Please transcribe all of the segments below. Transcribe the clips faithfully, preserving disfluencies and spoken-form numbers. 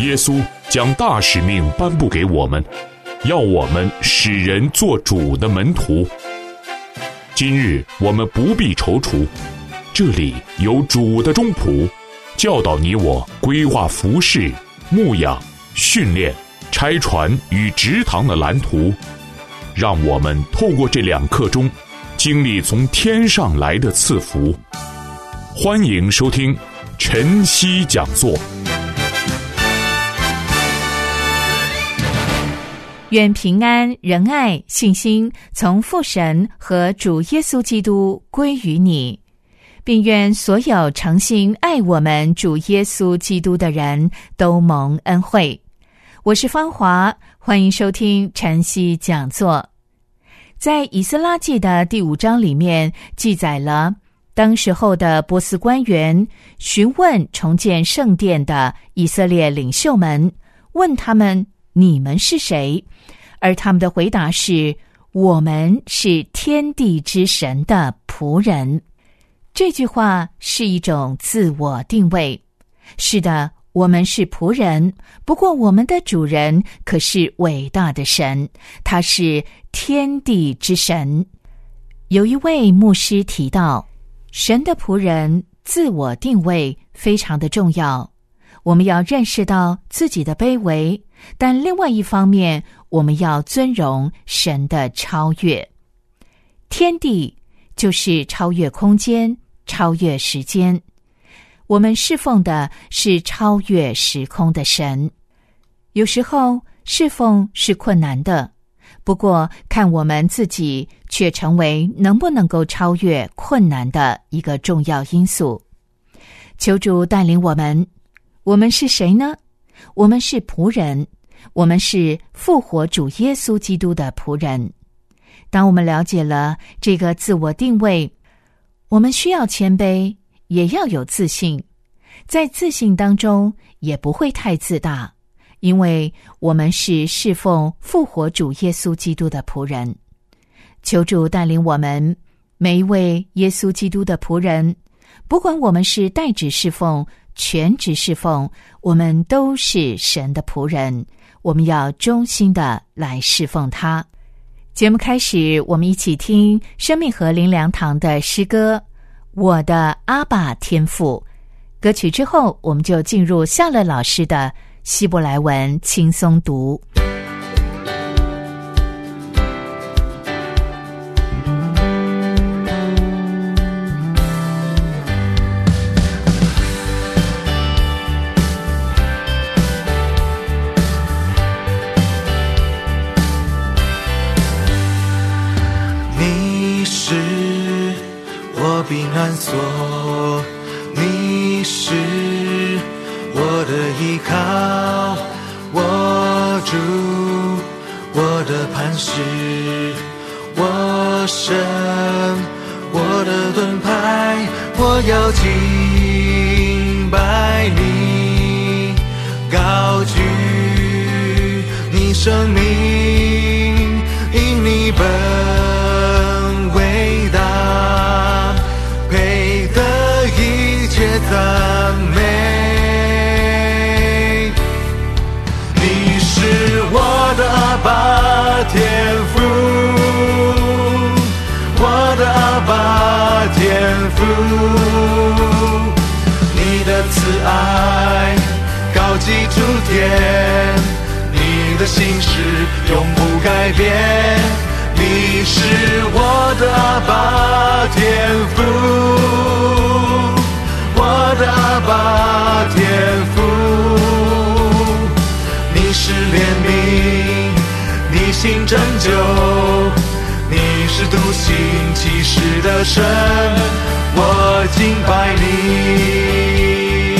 耶稣将大使命颁布给我们，要我们使人做主的门徒。今日我们不必踌躇，这里有主的中仆，教导你我规划服事、牧养、训练、拆船与植堂的蓝图，让我们透过这两刻钟，经历从天上来的赐福。欢迎收听晨曦讲座。 愿平安、仁爱、信心从父神和主耶稣基督归于你，并愿所有诚心爱我们主耶稣基督的人都蒙恩惠。我是芳华，欢迎收听晨曦讲座。在以斯拉记的第五章里面记载了当时候的波斯官员询问重建圣殿的以色列领袖们，问他们你们是谁？而他们的回答是，我们是天地之神的仆人。这句话是一种自我定位。是的，我们是仆人，不过我们的主人可是伟大的神，他是天地之神。有一位牧师提到，神的仆人自我定位非常的重要。我们要认识到自己的卑微，但另外一方面，我们要尊荣神的超越。天地就是超越空间、超越时间。我们侍奉的是超越时空的神。有时候侍奉是困难的，不过看我们自己却成为能不能够超越困难的一个重要因素。求主带领我们。我们是谁呢？我们是仆人，我们是复活主耶稣基督的仆人。当我们了解了这个自我定位，我们需要谦卑，也要有自信。在自信当中也不会太自大，因为我们是侍奉复活主耶稣基督的仆人。求主带领我们每一位耶稣基督的仆人，不管我们是代职侍奉、全职侍奉，我们都是神的仆人，我们要忠心的来侍奉他。节目开始，我们一起听生命河灵粮堂的诗歌我的阿爸天父。歌曲之后，我们就进入夏乐老师的希伯来文轻松读。 避难所，你是我的依靠，我主，我的磐石，我神，我的盾牌，我要敬拜你，高举你生命，因你本伟大，配得一切赞美。你是我的阿爸天父，我的阿爸天父，你的慈爱高及诸天，你的心事永不改变。你是我的阿爸天父，我的阿爸天父，你是怜悯，你行拯救，你是独行其事的神，我敬拜你。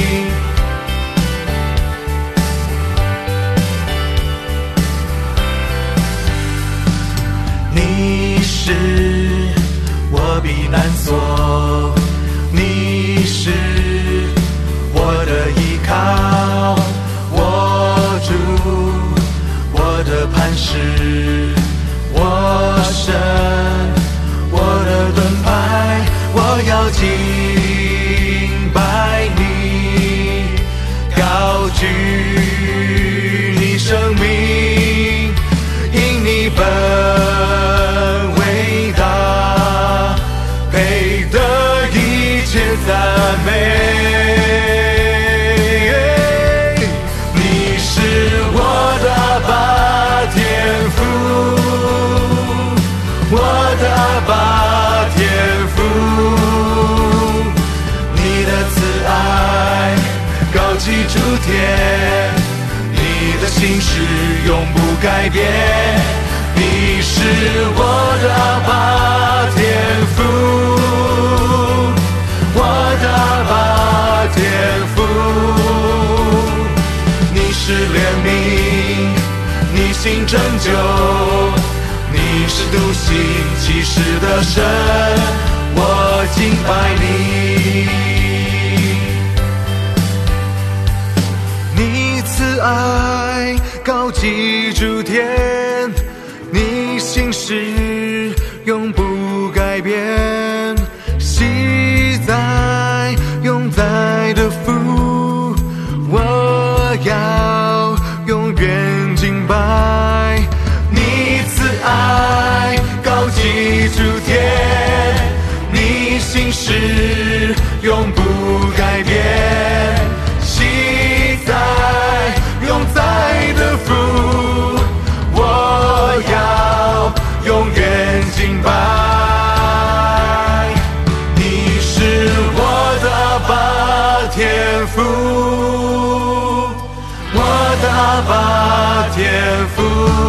你是我避难所，你是我的依靠，我主，我的磐石，我神，我的盾牌，我要敬拜你，高举天，你的心事永不改变，你是我的阿爸天父，我的阿爸天父，你是怜悯，你行拯救，你是独行其事的神，我敬拜你。你慈爱高及诸天，你心事永不改变，昔在永在的父，我要永远敬拜。你慈爱高及诸天，你心事永不改变，昔在永在的父，我要永远敬拜。你是我的阿爸天父，我的阿爸天父，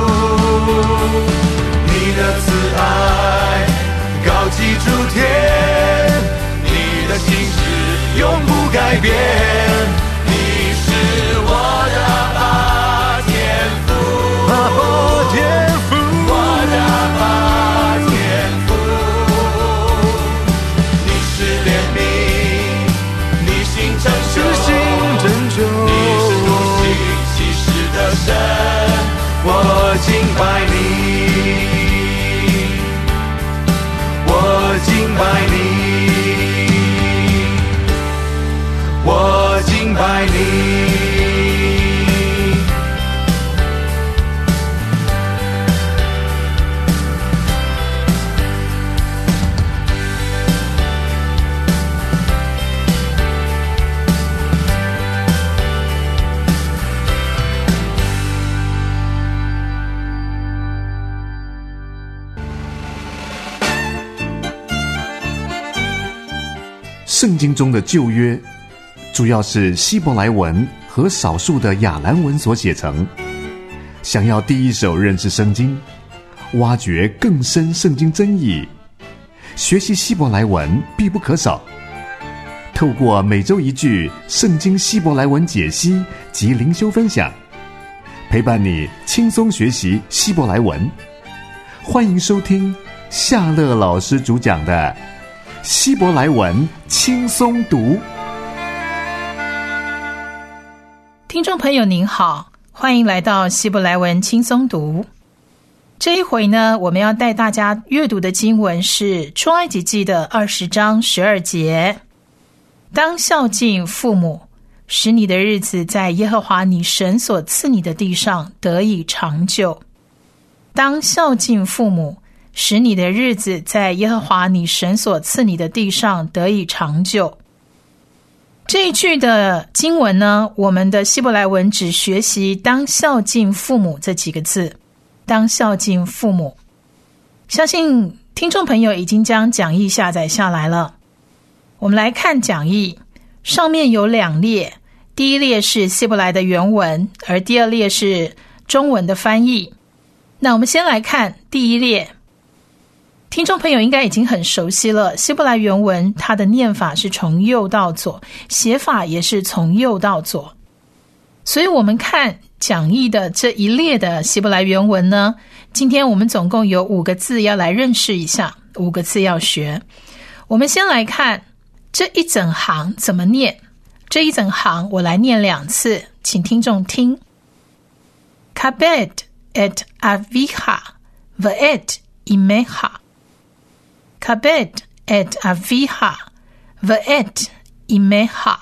你的慈爱高及诸天，你的心事永不改变，你是我的阿爸天父，阿爸天父，我的阿爸天父，你是怜悯，你行拯救，你是独行其事的神，我敬拜你，我敬拜你，我敬拜你。 圣经中的旧约主要是希伯来文和少数的亚兰文所写成。想要第一手认识圣经，挖掘更深圣经真意，学习希伯来文必不可少。透过每周一句圣经希伯来文解析及灵修分享，陪伴你轻松学习希伯来文。欢迎收听夏乐老师主讲的希伯来文轻松读。 听众朋友您好，欢迎来到希伯来文轻松读。这一回呢，我们要带大家阅读的经文是出埃及记的二十章十二节。当孝敬父母，使你的日子在耶和华你神所赐你的地上得以长久。当孝敬父母，使你的日子在耶和华你神所赐你的地上得以长久。这一句的经文呢，我们的希伯来文只学习当孝敬父母这几个字。当孝敬父母，相信听众朋友已经将讲义下载下来了。我们来看讲义，上面有两列，第一列是希伯来的原文，而第二列是中文的翻译。那我们先来看第一列。听众朋友应该已经很熟悉了，希伯来原文它的念法是从右到左，写法也是从右到左。所以我们看讲义的这一列的希伯来原文呢，今天我们总共有五个字要来认识一下，五个字要学。我们先来看这一整行怎么念。这一整行我来念两次，请听众听。Kabed et avicha v'et imecha Kabed et avicha v'et imecha。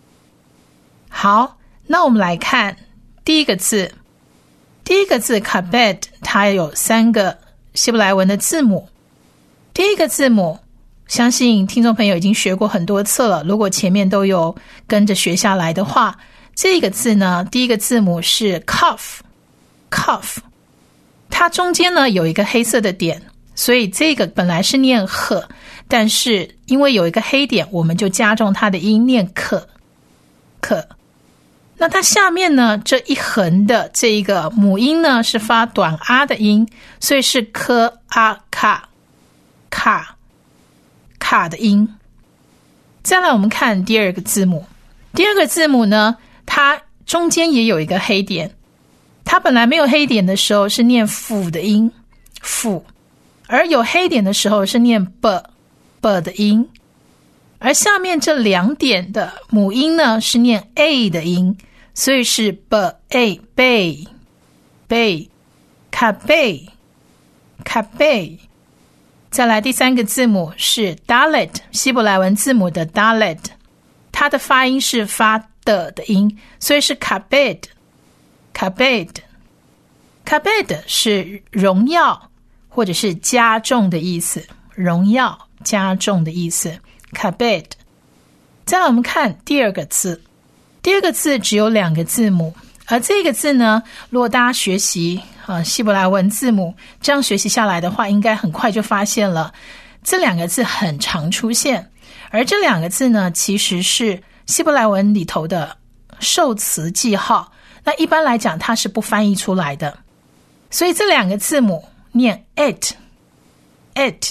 好，那我们来看第一个字。第一个字 Kabed 它有三个希伯来文的字母。第一个字母相信听众朋友已经学过很多次了，如果前面都有跟着学下来的话，这个字呢，第一个字母是 Kaf Kaf， 它中间呢有一个黑色的点，所以这个本来是念赫，但是因为有一个黑点，我们就加重它的音念可可。 那它下面呢这一横的这一个母音呢是发短啊的音，所以是科啊卡卡卡的音。再来我们看第二个字母，第二个字母呢它中间也有一个黑点，它本来没有黑点的时候是念辅的音，辅，而有黑点的时候是念 b b 的音，而下面这两点的母音呢是念 a 的音，所以是 b a 贝贝卡贝卡贝。再来第三个字母是 Dalet， 希伯来文字母的 Dalet， 它的发音是发的的音，所以是 Kabed Kabed Kabed 是荣耀或者是加重的意思，荣耀加重的意思 Kabed。 再来我们看第二个字，第二个字只有两个字母，而这个字呢如果大家学习啊希伯来文字母这样学习下来的话，应该很快就发现了这两个字很常出现，而这两个字呢其实是希伯来文里头的受词记号，那一般来讲它是不翻译出来的，所以这两个字母念 et et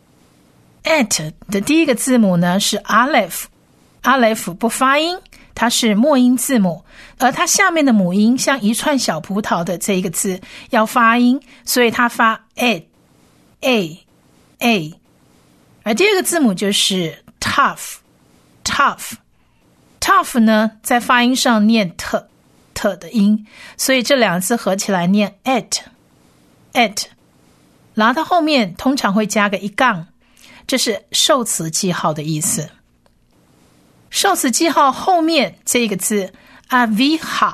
et 的第一个字母呢是 Aleph Aleph 不发音，它是末音字母，而它下面的母音像一串小葡萄的这一个字要发音，所以它发 a a a。 而第二个字母就是 tough tough tough 呢在发音上念 t t 的音，所以这两个字合起来念 et et， 然后它后面通常会加个一杠，这是受词记号的意思。受词记号后面这个字 aviha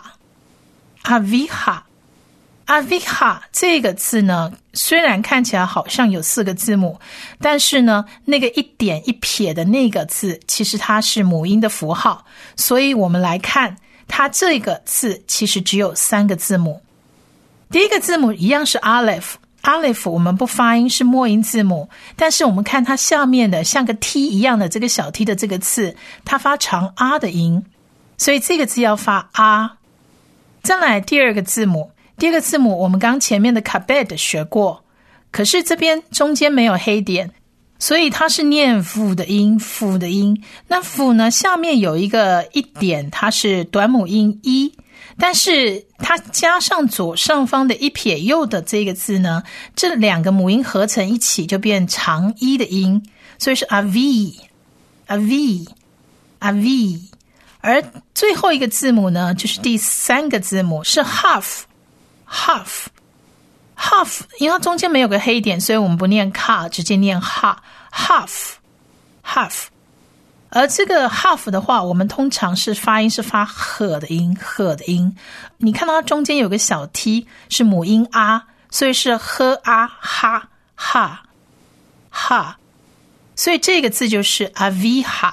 aviha aviha 这个字呢虽然看起来好像有四个字母，但是呢那个一点一撇的那个字其实它是母音的符号，所以我们来看它这个字其实只有三个字母。第一个字母一样是 Aleph Aleph 我们不发音，是末音字母，但是我们看它下面的像个 T 一样的这个小 T 的这个字，它发长 R 的音，所以这个字要发 R。 再来第二个字母，第二个字母我们刚前面的 Kabed 学过，可是这边中间没有黑点，所以它是念辅的音，辅的音。那辅呢下面有一个一点，它是短母音一，但是它加上左上方的一撇右的这个字呢，这两个母音合成一起就变长一的音，所以是 avi avi avi。 而最后一个字母呢就是第三个字母是 half half half， 因为它中间没有个黑点，所以我们不念 ka 直接念 ha half half。而这个 half 的话，我们通常是发音是发呵的音，呵的音。你看到它中间有个小 t 是母音啊，所以是呵啊哈哈哈，所以这个字就是 aviha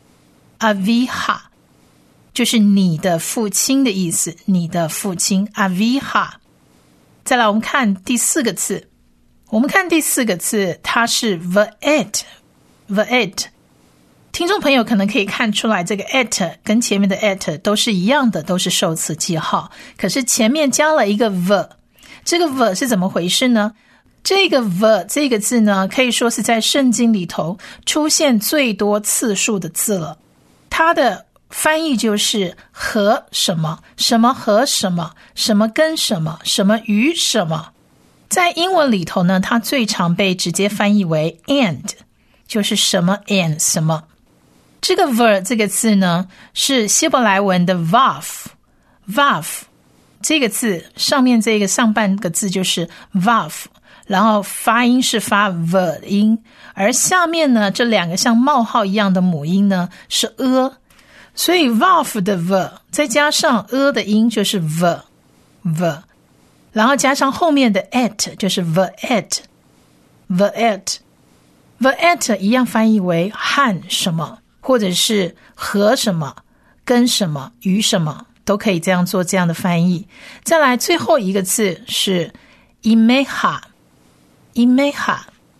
aviha， 就是你的父亲的意思，你的父亲 aviha。 再来我们看第四个字，我们看第四个字它是 vaet vaet。听众朋友可能可以看出来，这个 et 跟前面的 et 都是一样的，都是受词记号，可是前面加了一个 v， 这个 v 是怎么回事呢？这个 v 这个字呢可以说是在圣经里头出现最多次数的字了，它的翻译就是和什么什么和什么什么跟什么什么与什么。在英文里头呢它最常被直接翻译为 and， 就是什么 and 什么。这个 ver 这个字呢是希伯来文的 vav vav 这个字上面这个上半个字就是 vav， 然后发音是发 v 音，而下面呢这两个像冒号一样的母音呢是 e， 所以 vav 的 v 再加上 e 的音就是 v v， 然后加上后面的 et 就是 vaet vaet vaet 一样翻译为和什么，或者是和什么跟什么与什么，都可以这样做这样的翻译。再来最后一个字是 imeha imeha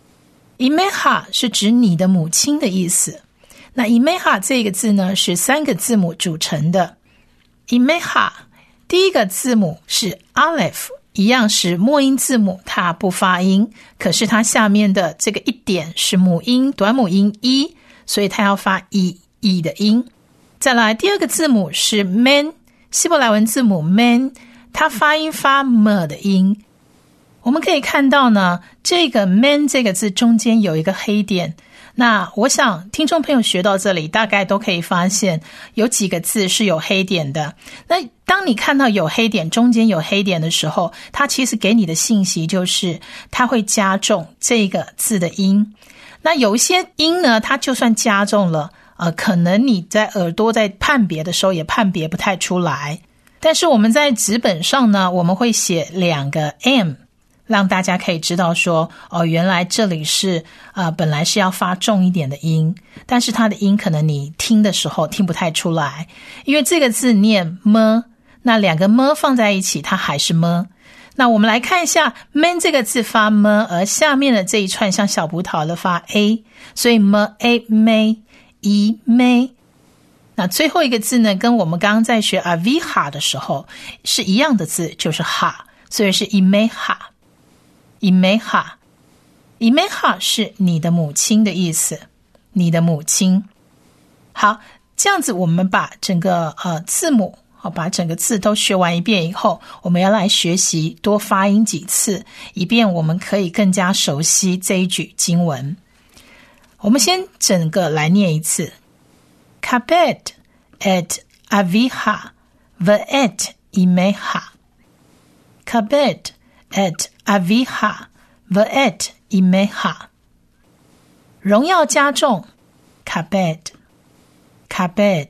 imeha 是指你的母亲的意思。那 imeha 这个字呢是三个字母组成的， imeha 第一个字母是 Aleph， 一样是末音字母，它不发音，可是它下面的这个一点是母音短母音 i， 所以它要发 i i 的音。再来第二个字母是 men， 希伯来文字母 men， 它发音发 m 的音。我们可以看到呢，这个 men 这个字中间有一个黑点，那我想听众朋友学到这里大概都可以发现有几个字是有黑点的。那当你看到有黑点，中间有黑点的时候，它其实给你的信息就是它会加重这个字的音。那有一些音呢，它就算加重了呃，可能你在耳朵在判别的时候也判别不太出来。但是我们在纸本上呢，我们会写两个 M，让大家可以知道说，哦，原来这里是呃本来是要发重一点的音，但是它的音可能你听的时候听不太出来，因为这个字念么，那两个么放在一起它还是么。那我们来看一下 man 这个字发么，而下面的这一串像小葡萄的发 a， 所以么 a may e may。那最后一个字呢，跟我们刚刚在学 aviha 的时候是一样的字，就是哈，所以是 imeha。imeha imeha 是你的母亲的意思，你的母亲。好，这样子我们把整个呃字母把整个字都学完一遍以后，我们要来学习多发音几次，以便我们可以更加熟悉这一句经文。我们先整个来念一次 Kabed et aviha ve'et imeha Kabed et aviha ve'et imeha 荣耀加重 Kabed Kabed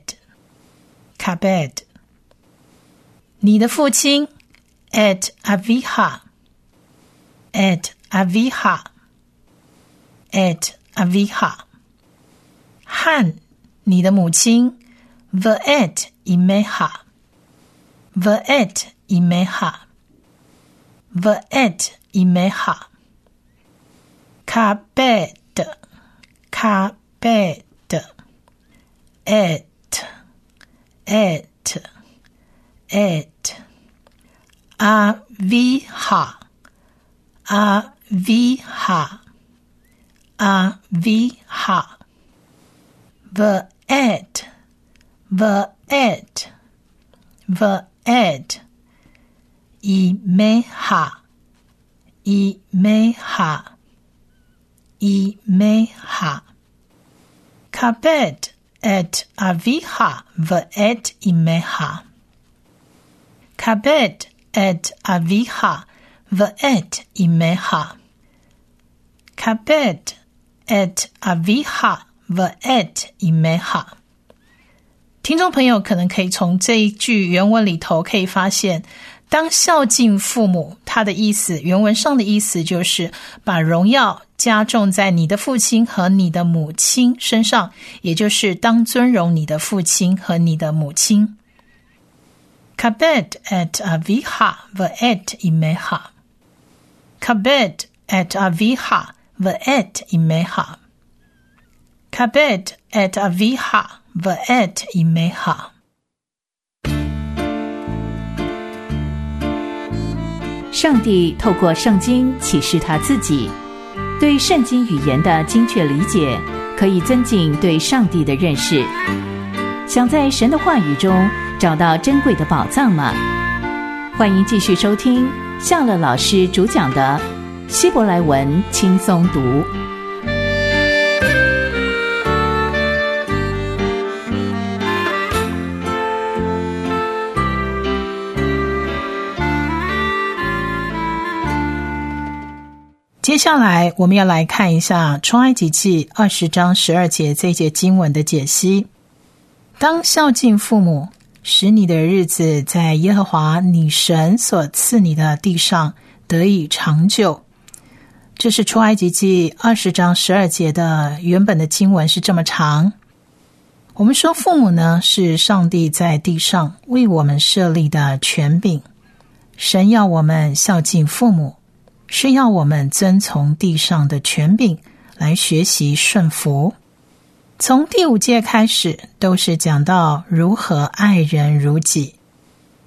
Kabed 你的父亲 et aviha et aviha et aviha 和你的母亲 ve'et imeha ve'et imeha ve'et imeha kabed kabed et et et aviha aviha aviha ve'et ve'et ve'et imeha imeha imeha kabed et aviha ve'et imeha kabed et aviha ve'et imeha kabed et aviha ve'et imeha 听众朋友可能可以从这一句原文里头可以发现，当孝敬父母，它的意思原文上的意思就是把荣耀加重在你的父亲和你的母亲身上，也就是当尊荣你的父亲和你的母亲。Kabed et aviha ve'et imeha Kabed et aviha ve'et imeha Kabed et aviha ve'et imeha 上帝透过圣经启示他自己，对圣经语言的精确理解可以增进对上帝的认识。想在神的话语中找到珍贵的宝藏吗？欢迎继续收听夏乐老师主讲的希伯来文轻松读。 接下来我们要来看一下出埃及记二十章十二节这一节经文的解析。当孝敬父母，使你的日子在耶和华你神所赐你的地上得以长久。这是出埃及记二十章十二节的原本的经文是这么长。我们说父母呢，是上帝在地上为我们设立的权柄。神要我们孝敬父母，是要我们遵从地上的权柄来学习顺服。从第五节开始都是讲到如何爱人如己。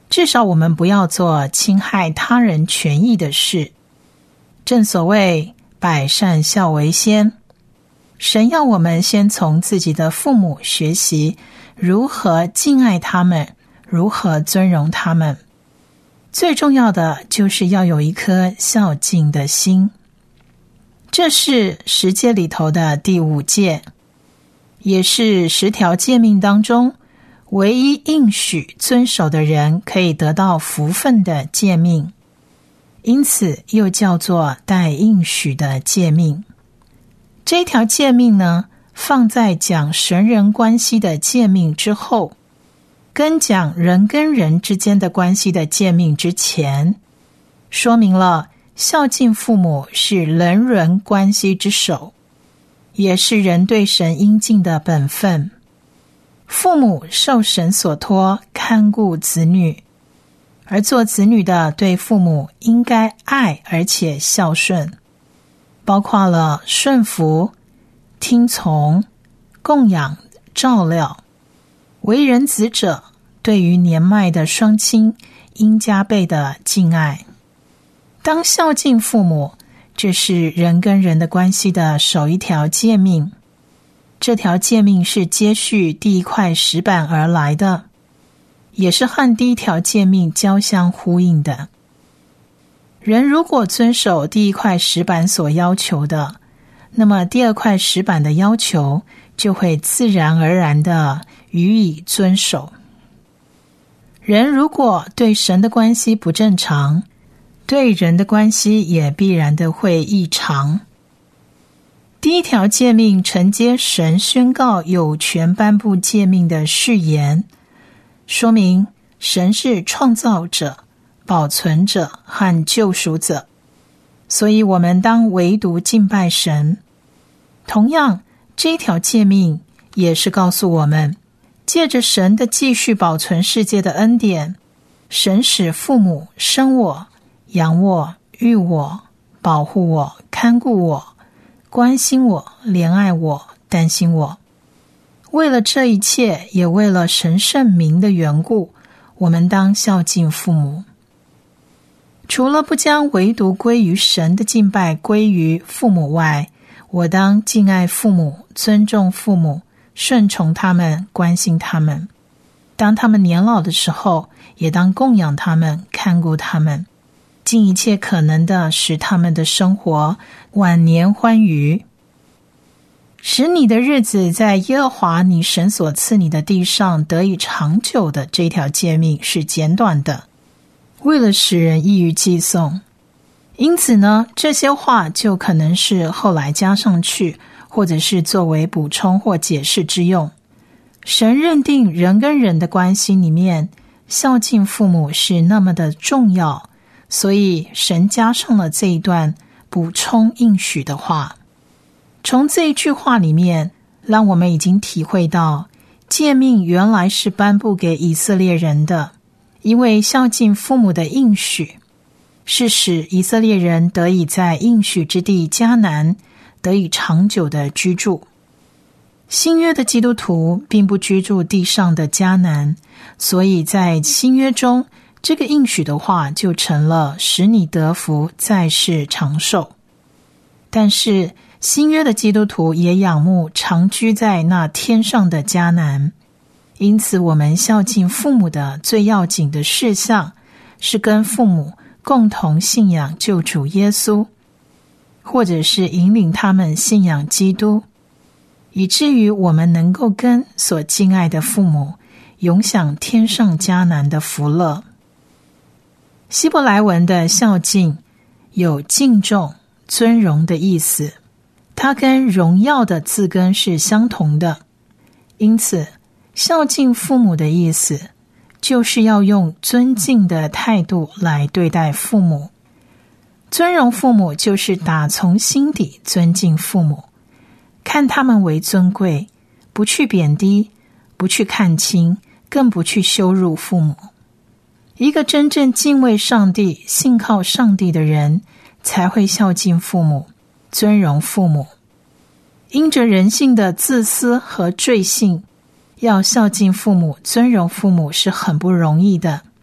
至少我们不要做侵害他人权益的事。正所谓百善孝为先，神要我们先从自己的父母学习如何敬爱他们，如何尊荣他们。最重要的就是要有一颗孝敬的心。这是十诫里头的第五诫，也是十条诫命当中唯一应许遵守的人可以得到福分的诫命，因此又叫做带应许的诫命。这条诫命呢，放在讲神人关系的诫命之后，跟讲人跟人之间的关系的诫命之前，说明了孝敬父母是人伦关系之首，也是人对神应尽的本分。父母受神所托看顾子女，而做子女的对父母应该爱而且孝顺，包括了顺服、听从、供养、照料。为人子者对于年迈的双亲应加倍的敬爱。当孝敬父母，这是人跟人的关系的首一条诫命。这条诫命是接续第一块石板而来的，也是和第一条诫命交相呼应的。人如果遵守第一块石板所要求的，那么第二块石板的要求就会自然而然的予以遵守。人如果对神的关系不正常，对人的关系也必然的会异常。第一条诫命承接神宣告有权颁布诫命的誓言，说明神是创造者、保存者和救赎者，所以我们当唯独敬拜神。同样，这一条诫命也是告诉我们，借着神的继续保存世界的恩典，神使父母生我、养我、育我、保护我、看顾我、关心我、怜爱我、担心我。为了这一切，也为了神圣名的缘故，我们当孝敬父母。除了不将唯独归于神的敬拜归于父母外，我当敬爱父母，尊重父母，顺从他们，关心他们。当他们年老的时候，也当供养他们，看顾他们，尽一切可能的使他们的生活晚年欢愉。使你的日子在耶和华你神所赐你的地上得以长久的这条诫命是简短的，为了使人易于记诵。因此呢，这些话就可能是后来加上去，或者是作为补充或解释之用。神认定人跟人的关系里面，孝敬父母是那么的重要，所以神加上了这一段补充应许的话。从这一句话里面，让我们已经体会到，诫命原来是颁布给以色列人的，因为孝敬父母的应许是使以色列人得以在应许之地迦南得以长久的居住。新约的基督徒并不居住地上的迦南，所以在新约中，这个应许的话就成了使你得福，在世长寿。但是新约的基督徒也仰慕常居在那天上的迦南，因此我们孝敬父母的最要紧的事项是跟父母共同信仰救主耶稣，或者是引领他们信仰基督，以至于我们能够跟所敬爱的父母永享天上迦南的福乐。希伯来文的孝敬有敬重、尊荣的意思，它跟荣耀的字根是相同的，因此孝敬父母的意思就是要用尊敬的态度来对待父母。尊荣父母就是打从心底尊敬父母，看他们为尊贵，不去贬低，不去看轻，更不去羞辱父母。一个真正敬畏上帝、信靠上帝的人，才会孝敬父母，尊荣父母。因着人性的自私和罪性，要孝敬父母、尊荣父母是很不容易的，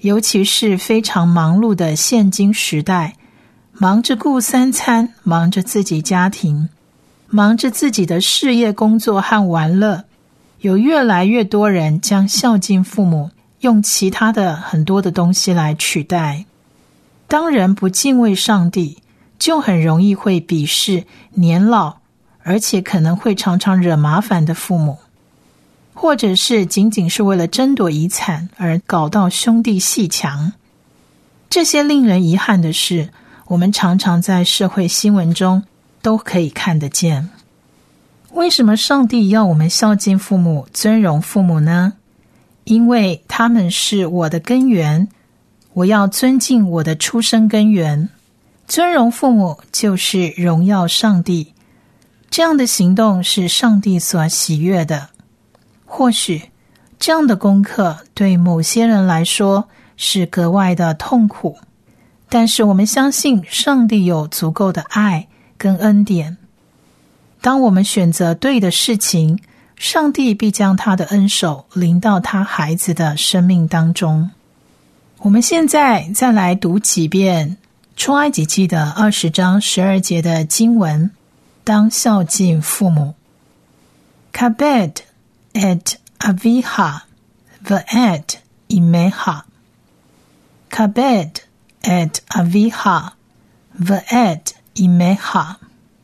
尤其是非常忙碌的现今时代，忙着顾三餐，忙着自己家庭，忙着自己的事业工作和玩乐，有越来越多人将孝敬父母用其他的很多的东西来取代。当人不敬畏上帝，就很容易会鄙视年老而且可能会常常惹麻烦的父母，或者是仅仅是为了争夺遗产而搞到兄弟阋墙。这些令人遗憾的事，我们常常在社会新闻中都可以看得见。为什么上帝要我们孝敬父母、尊荣父母呢？因为他们是我的根源，我要尊敬我的出生根源。尊荣父母就是荣耀上帝，这样的行动是上帝所喜悦的。或许这样的功课对某些人来说是格外的痛苦，但是我们相信上帝有足够的爱跟恩典。当我们选择对的事情，上帝必将他的恩手临到他孩子的生命当中。我们现在再来读几遍出埃及记的二十章十二节的经文，当孝敬父母。Kabed et aviha v'et imeha. Kabed et aviha v'et imeha.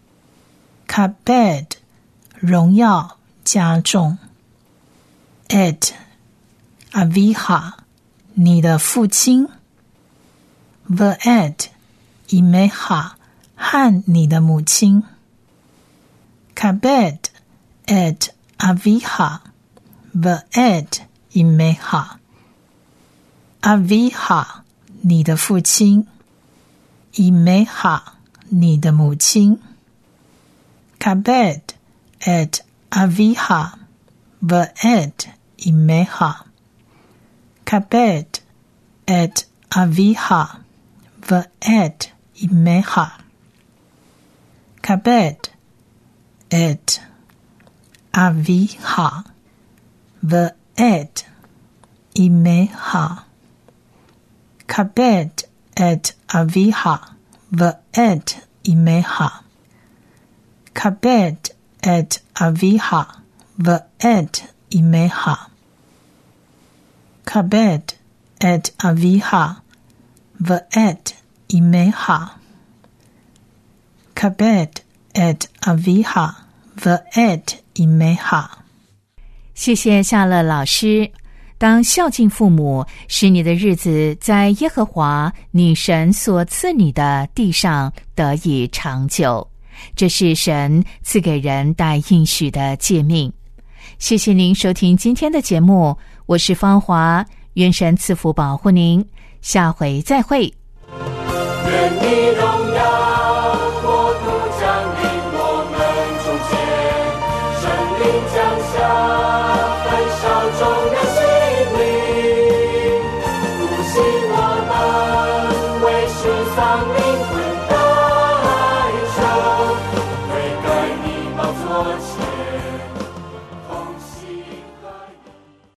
Kabed 荣耀加重 et aviha 你的父亲 v'et imeha 和你的母亲。 Kabed et aviha v'et imeha. Aviha 你的父亲， imeha 你的母亲。 Kabed et aviha v'et imeha. Kabed et aviha v'et imeha. Kabed et aviha v'et imeha. Kabed et aviha v'et imeha. Kabed et aviha v'et imeha. Kabed et aviha v'et imeha. Kabed et aviha v'et imeha. 谢谢夏乐老师。当孝敬父母，使你的日子在耶和华你神所赐你的地上得以长久，这是神赐给人带应许的诫命。谢谢您收听今天的节目，我是芳华，愿神赐福保护您，下回再会。 愿你荣